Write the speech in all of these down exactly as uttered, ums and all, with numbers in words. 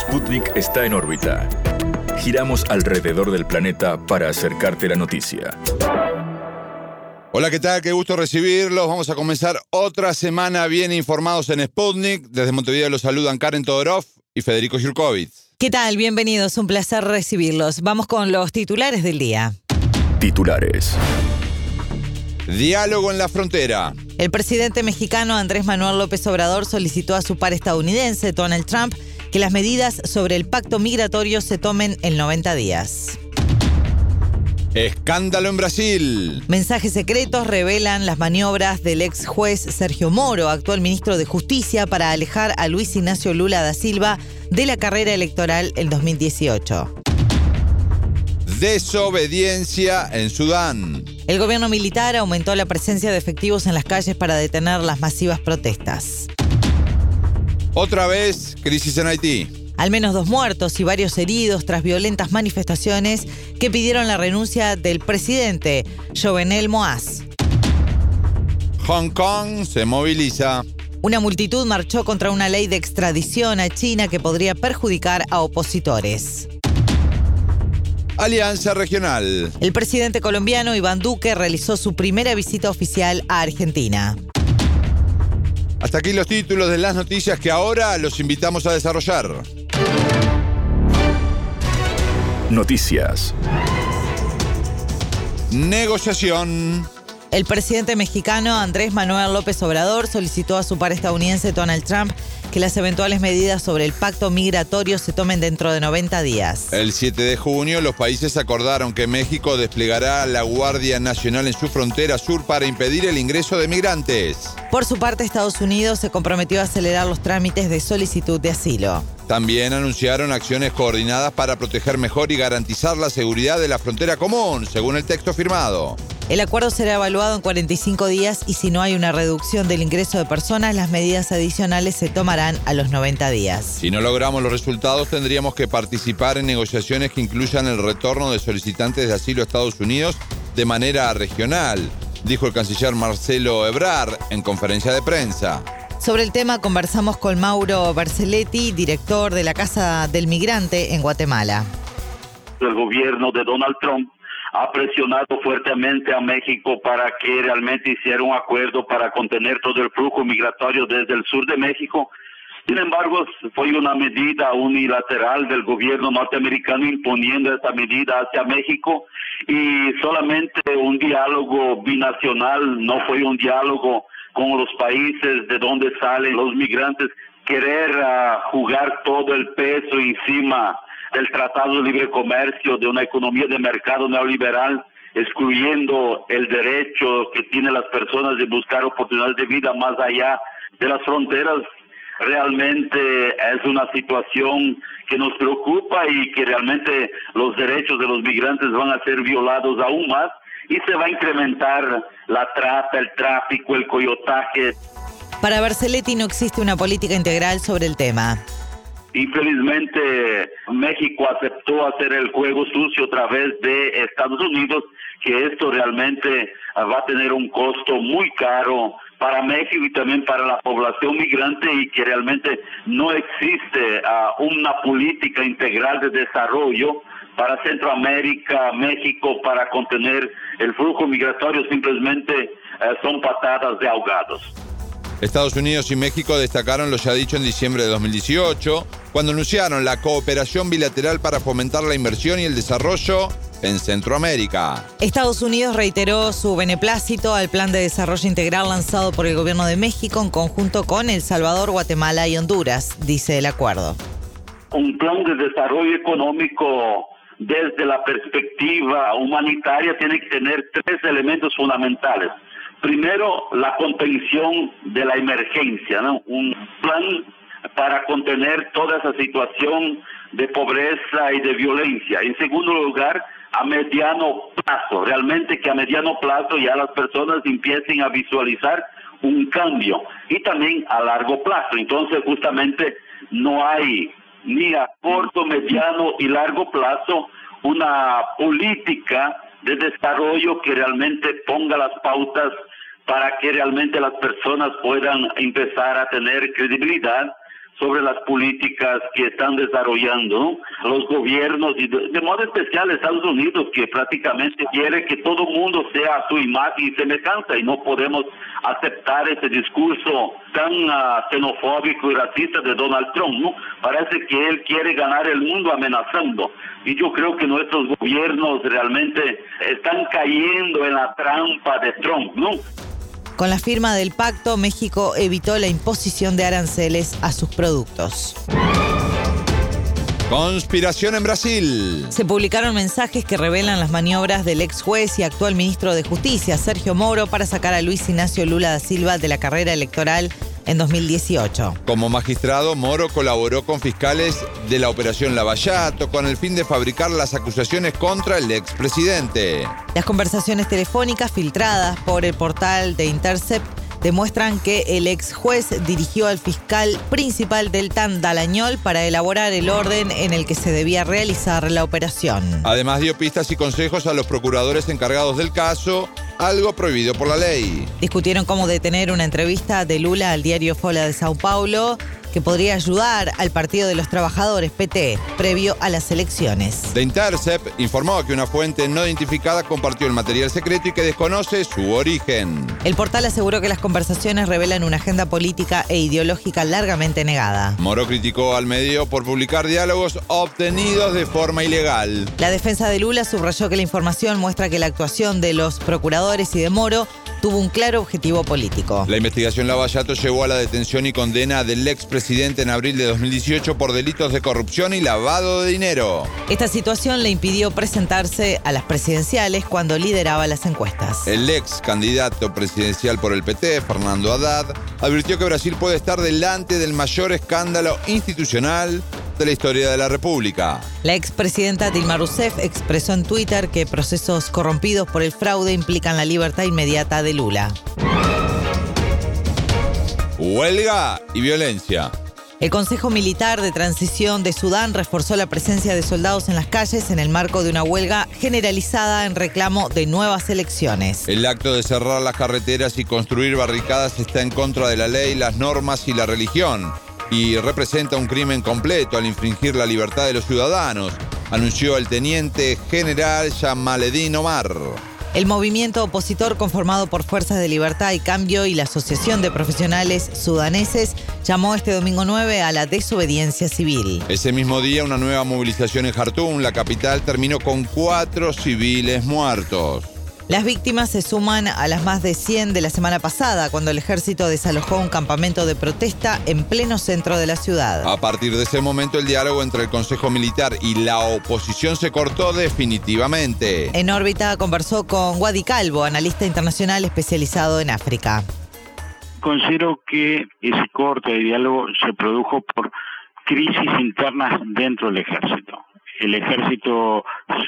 Sputnik está en órbita. Giramos alrededor del planeta para acercarte la noticia. Hola, ¿qué tal? Qué gusto recibirlos. Vamos a comenzar otra semana bien informados en Sputnik. Desde Montevideo los saludan Karen Todorov y Federico Jurkovits. ¿Qué tal? Bienvenidos, un placer recibirlos. Vamos con los titulares del día. Titulares. Diálogo en la frontera. El presidente mexicano Andrés Manuel López Obrador solicitó a su par estadounidense, Donald Trump, que las medidas sobre el pacto migratorio se tomen en noventa días. Escándalo en Brasil. Mensajes secretos revelan las maniobras del ex juez Sergio Moro, actual ministro de Justicia, para alejar a Luis Ignacio Lula da Silva de la carrera electoral en dos mil dieciocho. Desobediencia en Sudán. El gobierno militar aumentó la presencia de efectivos en las calles para detener las masivas protestas. Otra vez, crisis en Haití. Al menos dos muertos y varios heridos tras violentas manifestaciones que pidieron la renuncia del presidente, Jovenel Moïse. Hong Kong se moviliza. Una multitud marchó contra una ley de extradición a China que podría perjudicar a opositores. Alianza Regional. El presidente colombiano Iván Duque realizó su primera visita oficial a Argentina. Hasta aquí los títulos de las noticias que ahora los invitamos a desarrollar. Noticias. Negociación. El presidente mexicano Andrés Manuel López Obrador solicitó a su par estadounidense Donald Trump que las eventuales medidas sobre el pacto migratorio se tomen dentro de noventa días. El siete de junio, los países acordaron que México desplegará la Guardia Nacional en su frontera sur para impedir el ingreso de migrantes. Por su parte, Estados Unidos se comprometió a acelerar los trámites de solicitud de asilo. También anunciaron acciones coordinadas para proteger mejor y garantizar la seguridad de la frontera común, según el texto firmado. El acuerdo será evaluado en cuarenta y cinco días y si no hay una reducción del ingreso de personas, las medidas adicionales se tomarán a los noventa días. Si no logramos los resultados, tendríamos que participar en negociaciones que incluyan el retorno de solicitantes de asilo a Estados Unidos de manera regional, dijo el canciller Marcelo Ebrard en conferencia de prensa. Sobre el tema conversamos con Mauro Berselletti, director de la Casa del Migrante en Guatemala. El gobierno de Donald Trump ha presionado fuertemente a México para que realmente hiciera un acuerdo para contener todo el flujo migratorio desde el sur de México. Sin embargo, fue una medida unilateral del gobierno norteamericano imponiendo esta medida hacia México y solamente un diálogo binacional, no fue un diálogo con los países de donde salen los migrantes, querer uh, jugar todo el peso encima del Tratado de Libre Comercio, de una economía de mercado neoliberal, excluyendo el derecho que tienen las personas de buscar oportunidades de vida más allá de las fronteras, realmente es una situación que nos preocupa y que realmente los derechos de los migrantes van a ser violados aún más y se va a incrementar la trata, el tráfico, el coyotaje. Para Berselletti no existe una política integral sobre el tema. Infelizmente, México aceptó hacer el juego sucio a través de Estados Unidos, que esto realmente va a tener un costo muy caro para México y también para la población migrante y que realmente no existe uh, una política integral de desarrollo para Centroamérica, México, para contener el flujo migratorio, simplemente uh, son patadas de ahogados. Estados Unidos y México destacaron lo ya dicho en diciembre de dos mil dieciocho, cuando anunciaron la cooperación bilateral para fomentar la inversión y el desarrollo en Centroamérica. Estados Unidos reiteró su beneplácito al plan de desarrollo integral lanzado por el gobierno de México en conjunto con El Salvador, Guatemala y Honduras, dice el acuerdo. Un plan de desarrollo económico desde la perspectiva humanitaria tiene que tener tres elementos fundamentales. Primero, la contención de la emergencia, ¿no? Un plan para contener toda esa situación de pobreza y de violencia. En segundo lugar, a mediano plazo, realmente que a mediano plazo ya las personas empiecen a visualizar un cambio. Y también a largo plazo. Entonces, justamente, no hay ni a corto, mediano y largo plazo una política de desarrollo que realmente ponga las pautas para que realmente las personas puedan empezar a tener credibilidad, sobre las políticas que están desarrollando los gobiernos y de, de modo especial Estados Unidos, que prácticamente quiere que todo el mundo sea a su imagen y semejanza, y no podemos aceptar ese discurso tan uh, xenofóbico y racista de Donald Trump, ¿no? Parece que él quiere ganar el mundo amenazando, y yo creo que nuestros gobiernos realmente están cayendo en la trampa de Trump, ¿no? Con la firma del pacto, México evitó la imposición de aranceles a sus productos. Conspiración en Brasil. Se publicaron mensajes que revelan las maniobras del ex juez y actual ministro de Justicia, Sergio Moro, para sacar a Luis Ignacio Lula da Silva de la carrera electoral en dos mil dieciocho. Como magistrado, Moro colaboró con fiscales de la Operación Lavallato con el fin de fabricar las acusaciones contra el expresidente. Las conversaciones telefónicas filtradas por el portal de Intercept demuestran que el ex juez dirigió al fiscal principal Deltan Dallagnol para elaborar el orden en el que se debía realizar la operación. Además, dio pistas y consejos a los procuradores encargados del caso, algo prohibido por la ley. Discutieron cómo detener una entrevista de Lula al diario Folha de Sao Paulo, que podría ayudar al Partido de los Trabajadores, P T, previo a las elecciones. The Intercept informó que una fuente no identificada compartió el material secreto y que desconoce su origen. El portal aseguró que las conversaciones revelan una agenda política e ideológica largamente negada. Moro criticó al medio por publicar diálogos obtenidos de forma ilegal. La defensa de Lula subrayó que la información muestra que la actuación de los procuradores y de Moro tuvo un claro objetivo político. La investigación Lavallato llevó a la detención y condena del expresidente en abril de dos mil dieciocho por delitos de corrupción y lavado de dinero. Esta situación le impidió presentarse a las presidenciales cuando lideraba las encuestas. El ex candidato presidencial por el P T, Fernando Haddad, advirtió que Brasil puede estar delante del mayor escándalo institucional de la historia de la República. La expresidenta Dilma Rousseff expresó en Twitter que procesos corrompidos por el fraude implican la libertad inmediata de Lula. Huelga y violencia. El Consejo Militar de Transición de Sudán reforzó la presencia de soldados en las calles en el marco de una huelga generalizada en reclamo de nuevas elecciones. El acto de cerrar las carreteras y construir barricadas está en contra de la ley, las normas y la religión, y representa un crimen completo al infringir la libertad de los ciudadanos, anunció el teniente general Jamaledin Omar. El movimiento opositor, conformado por Fuerzas de Libertad y Cambio y la Asociación de Profesionales Sudaneses, llamó este domingo nueve a la desobediencia civil. Ese mismo día, una nueva movilización en Jartum, la capital, terminó con cuatro civiles muertos. Las víctimas se suman a las más de cien de la semana pasada, cuando el ejército desalojó un campamento de protesta en pleno centro de la ciudad. A partir de ese momento, el diálogo entre el Consejo Militar y la oposición se cortó definitivamente. En órbita conversó con Wadi Calvo, analista internacional especializado en África. Considero que ese corte de diálogo se produjo por crisis internas dentro del ejército. El ejército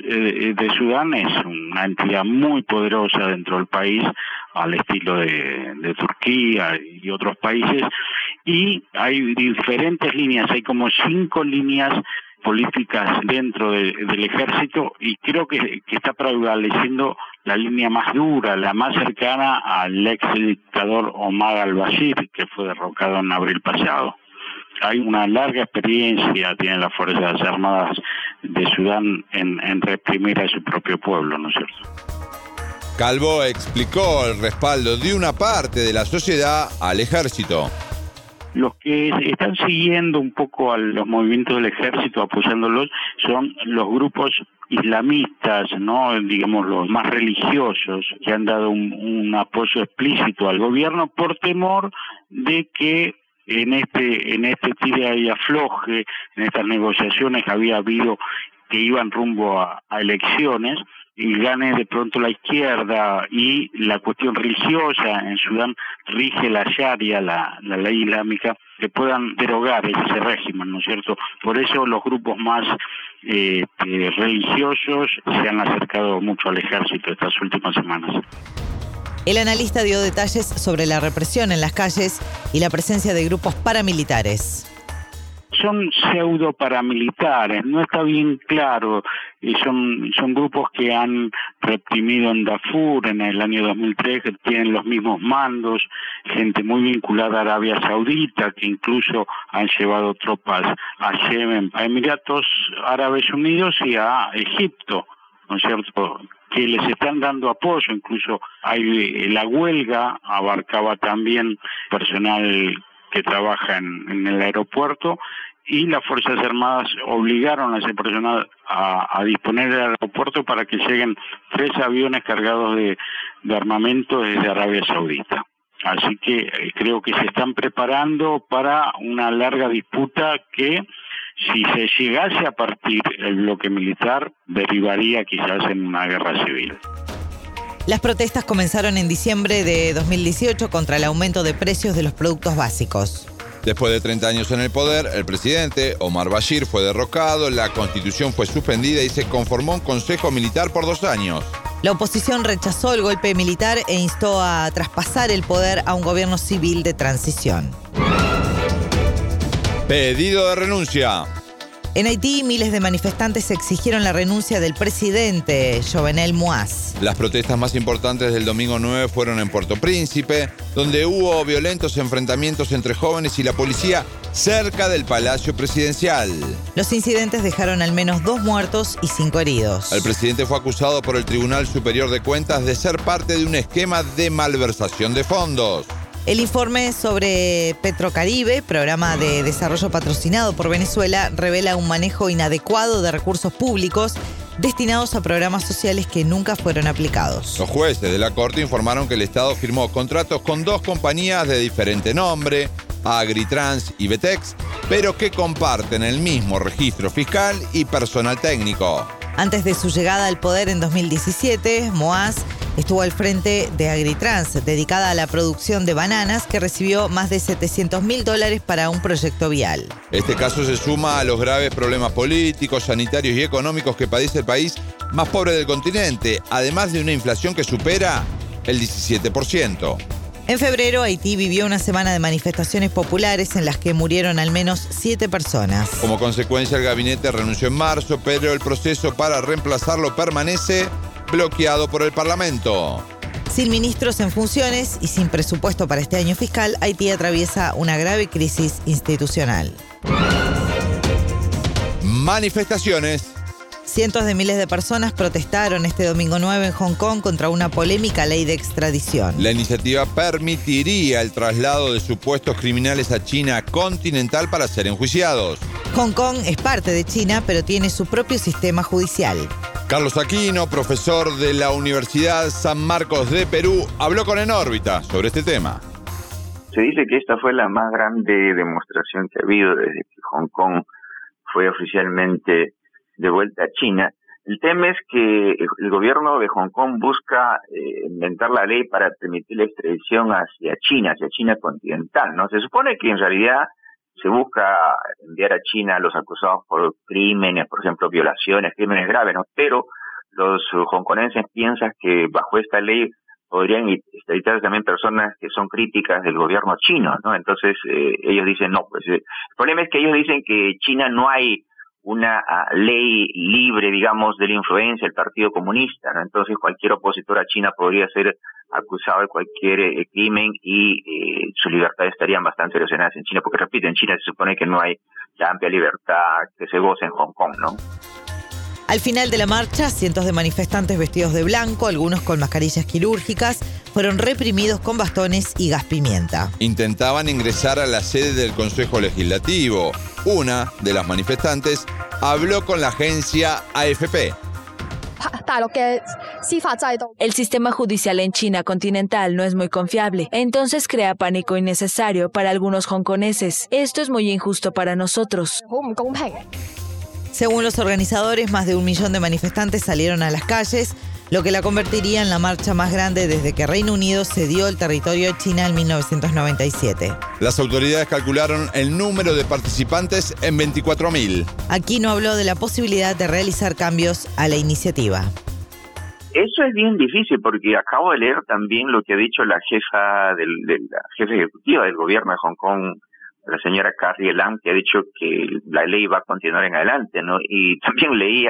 de Sudán es una entidad muy poderosa dentro del país, al estilo de, de Turquía y otros países, y hay diferentes líneas, hay como cinco líneas políticas dentro de, del ejército, y creo que, que está prevaleciendo la línea más dura, la más cercana al ex dictador Omar al-Bashir, que fue derrocado en abril pasado. Hay una larga experiencia, tienen las Fuerzas Armadas de Sudán en, en reprimir a su propio pueblo, ¿no es cierto? Calvo explicó el respaldo de una parte de la sociedad al ejército. Los que están siguiendo un poco a los movimientos del ejército, apoyándolos, son los grupos islamistas, no, digamos los más religiosos, que han dado un, un apoyo explícito al gobierno por temor de que en este en este tira y afloje, en estas negociaciones había habido que iban rumbo a, a elecciones y gane de pronto la izquierda, y la cuestión religiosa en Sudán rige la Sharia, la, la ley islámica, que puedan derogar ese régimen, ¿no es cierto? Por eso los grupos más eh, eh, religiosos se han acercado mucho al ejército estas últimas semanas. El analista dio detalles sobre la represión en las calles y la presencia de grupos paramilitares. Son pseudo paramilitares, no está bien claro y son, son grupos que han reprimido en Darfur en el año dos mil tres, que tienen los mismos mandos, gente muy vinculada a Arabia Saudita, que incluso han llevado tropas a Yemen, a Emiratos Árabes Unidos y a Egipto, ¿no es cierto?, que les están dando apoyo. Incluso hay la huelga, abarcaba también personal que trabaja en, en el aeropuerto, y las Fuerzas Armadas obligaron a ese personal a, a disponer del aeropuerto para que lleguen tres aviones cargados de, de armamento desde Arabia Saudita. Así que eh, creo que se están preparando para una larga disputa que, si se llegase a partir el bloque militar, derivaría quizás en una guerra civil. Las protestas comenzaron en diciembre de dos mil dieciocho contra el aumento de precios de los productos básicos. Después de treinta años en el poder, el presidente Omar Bashir fue derrocado, la constitución fue suspendida y se conformó un consejo militar por dos años. La oposición rechazó el golpe militar e instó a traspasar el poder a un gobierno civil de transición. Pedido de renuncia. En Haití, miles de manifestantes exigieron la renuncia del presidente, Jovenel Moïse. Las protestas más importantes del domingo nueve fueron en Puerto Príncipe, donde hubo violentos enfrentamientos entre jóvenes y la policía cerca del Palacio Presidencial. Los incidentes dejaron al menos dos muertos y cinco heridos. El presidente fue acusado por el Tribunal Superior de Cuentas de ser parte de un esquema de malversación de fondos. El informe sobre Petrocaribe, programa de desarrollo patrocinado por Venezuela, revela un manejo inadecuado de recursos públicos destinados a programas sociales que nunca fueron aplicados. Los jueces de la Corte informaron que el Estado firmó contratos con dos compañías de diferente nombre, Agritrans y Betex, pero que comparten el mismo registro fiscal y personal técnico. Antes de su llegada al poder en dos mil diecisiete, Moïse estuvo al frente de Agritrans, dedicada a la producción de bananas, que recibió más de setecientos mil dólares para un proyecto vial. Este caso se suma a los graves problemas políticos, sanitarios y económicos que padece el país más pobre del continente, además de una inflación que supera el diecisiete por ciento. En febrero, Haití vivió una semana de manifestaciones populares en las que murieron al menos siete personas. Como consecuencia, el gabinete renunció en marzo, pero el proceso para reemplazarlo permanece bloqueado por el Parlamento. Sin ministros en funciones y sin presupuesto para este año fiscal, Haití atraviesa una grave crisis institucional. Manifestaciones. Cientos de miles de personas protestaron este domingo nueve en Hong Kong contra una polémica ley de extradición. La iniciativa permitiría el traslado de supuestos criminales a China continental para ser enjuiciados. Hong Kong es parte de China, pero tiene su propio sistema judicial. Carlos Aquino, profesor de la Universidad San Marcos de Perú, habló con En órbita sobre este tema. Se dice que esta fue la más grande demostración que ha habido desde que Hong Kong fue oficialmente de vuelta a China. El tema es que el gobierno de Hong Kong busca eh, inventar la ley para permitir la extradición hacia China, hacia China continental, ¿no? Se supone que en realidad se busca enviar a China a los acusados por crímenes, por ejemplo, violaciones, crímenes graves, ¿no? Pero los hongkonenses piensan que bajo esta ley podrían extraditarse también personas que son críticas del gobierno chino, ¿no? Entonces eh, ellos dicen no, pues eh, el problema es que ellos dicen que China no hay una uh, ley libre, digamos, de la influencia del Partido Comunista, ¿no? Entonces cualquier opositor a China podría ser acusado de cualquier eh, crimen y eh, sus libertades estarían bastante erosionadas en China, porque repito, en China se supone que no hay la amplia libertad que se goza en Hong Kong, ¿no? Al final de la marcha, cientos de manifestantes vestidos de blanco, algunos con mascarillas quirúrgicas, fueron reprimidos con bastones y gas pimienta. Intentaban ingresar a la sede del Consejo Legislativo. Una de las manifestantes habló con la agencia A F P. El sistema judicial en China continental no es muy confiable, entonces crea pánico innecesario para algunos hongkoneses. Esto es muy injusto para nosotros. Según los organizadores, más de un millón de manifestantes salieron a las calles, lo que la convertiría en la marcha más grande desde que Reino Unido cedió el territorio a China en mil novecientos noventa y siete. Las autoridades calcularon el número de participantes en veinticuatro mil. Aquino habló de la posibilidad de realizar cambios a la iniciativa. Eso es bien difícil porque acabo de leer también lo que ha dicho la jefa del, de la jefa ejecutiva del gobierno de Hong Kong, la señora Carrie Lam, que ha dicho que la ley va a continuar en adelante, ¿no? Y también leía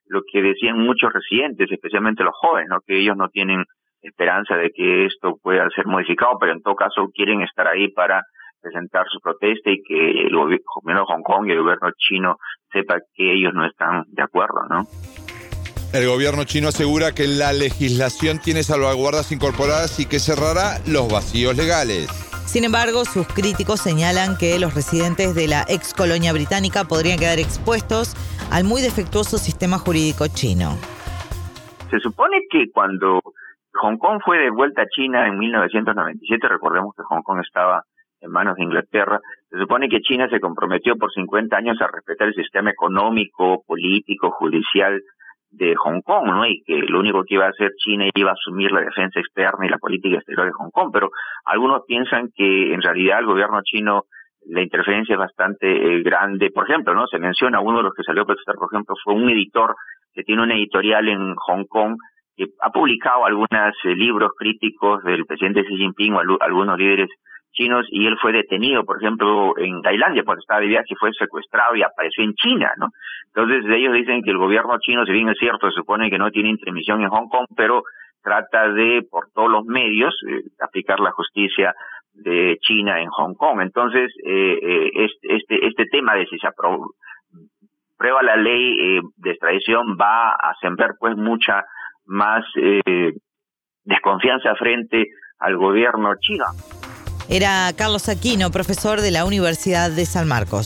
lo que decían muchos residentes, especialmente los jóvenes, ¿no? Que ellos no tienen esperanza de que esto pueda ser modificado, pero en todo caso quieren estar ahí para presentar su protesta y que el gobierno de Hong Kong y el gobierno chino sepa que ellos no están de acuerdo, ¿no? El gobierno chino asegura que la legislación tiene salvaguardas incorporadas y que cerrará los vacíos legales. Sin embargo, sus críticos señalan que los residentes de la ex colonia británica podrían quedar expuestos al muy defectuoso sistema jurídico chino. Se supone que cuando Hong Kong fue devuelta a China en mil novecientos noventa y siete, recordemos que Hong Kong estaba en manos de Inglaterra, se supone que China se comprometió por cincuenta años a respetar el sistema económico, político, judicial de Hong Kong, ¿no? Y que lo único que iba a hacer China iba a asumir la defensa externa y la política exterior de Hong Kong, pero algunos piensan que en realidad el gobierno chino, la interferencia es bastante eh, grande. Por ejemplo, ¿no? Se menciona, uno de los que salió a protestar, por ejemplo, fue un editor que tiene una editorial en Hong Kong que ha publicado algunos eh, libros críticos del presidente Xi Jinping o al, algunos líderes chinos, y él fue detenido, por ejemplo, en Tailandia cuando estaba de viaje, y fue secuestrado y apareció en China, ¿no? Entonces ellos dicen que el gobierno chino, si bien es cierto, se supone que no tiene intervención en Hong Kong, pero trata de, por todos los medios, eh, aplicar la justicia de China en Hong Kong. Entonces, eh, eh, este, este, este tema de si se aprueba la ley eh, de extradición va a sembrar pues mucha más eh, desconfianza frente al gobierno chino. Era Carlos Aquino, profesor de la Universidad de San Marcos.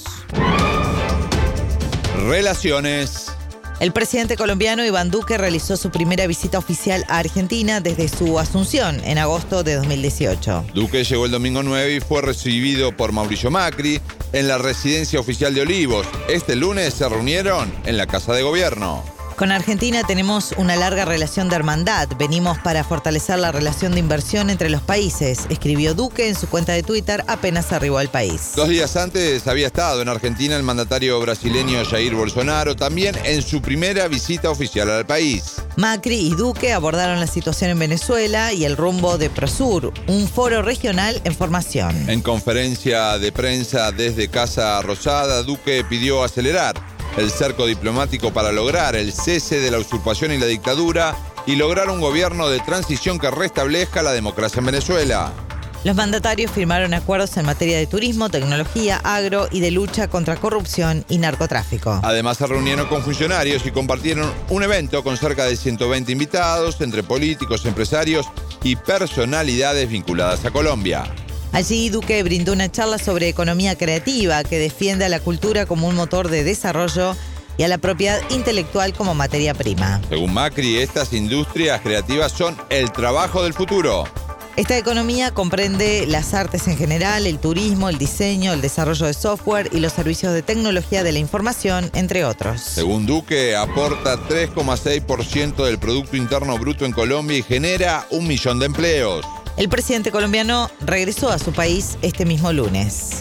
Relaciones. El presidente colombiano Iván Duque realizó su primera visita oficial a Argentina desde su asunción en agosto de dos mil dieciocho. Duque llegó el domingo nueve y fue recibido por Mauricio Macri en la residencia oficial de Olivos. Este lunes se reunieron en la Casa de Gobierno. Con Argentina tenemos una larga relación de hermandad. Venimos para fortalecer la relación de inversión entre los países, escribió Duque en su cuenta de Twitter apenas arribó al país. Dos días antes había estado en Argentina el mandatario brasileño Jair Bolsonaro, también en su primera visita oficial al país. Macri y Duque abordaron la situación en Venezuela y el rumbo de Prosur, un foro regional en formación. En conferencia de prensa desde Casa Rosada, Duque pidió acelerar el cerco diplomático para lograr el cese de la usurpación y la dictadura y lograr un gobierno de transición que restablezca la democracia en Venezuela. Los mandatarios firmaron acuerdos en materia de turismo, tecnología, agro y de lucha contra corrupción y narcotráfico. Además, se reunieron con funcionarios y compartieron un evento con cerca de ciento veinte invitados entre políticos, empresarios y personalidades vinculadas a Colombia. Allí Duque brindó una charla sobre economía creativa que defiende a la cultura como un motor de desarrollo y a la propiedad intelectual como materia prima. Según Macri, estas industrias creativas son el trabajo del futuro. Esta economía comprende las artes en general, el turismo, el diseño, el desarrollo de software y los servicios de tecnología de la información, entre otros. Según Duque, aporta tres coma seis por ciento del Producto Interno Bruto en Colombia y genera un millón de empleos. El presidente colombiano regresó a su país este mismo lunes.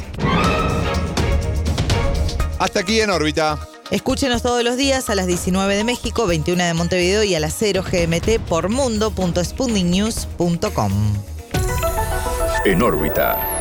Hasta aquí En órbita. Escúchenos todos los días a las diecinueve de México, veintiuna de Montevideo y a las cero G M T por mundo punto sputnik news punto com. En órbita.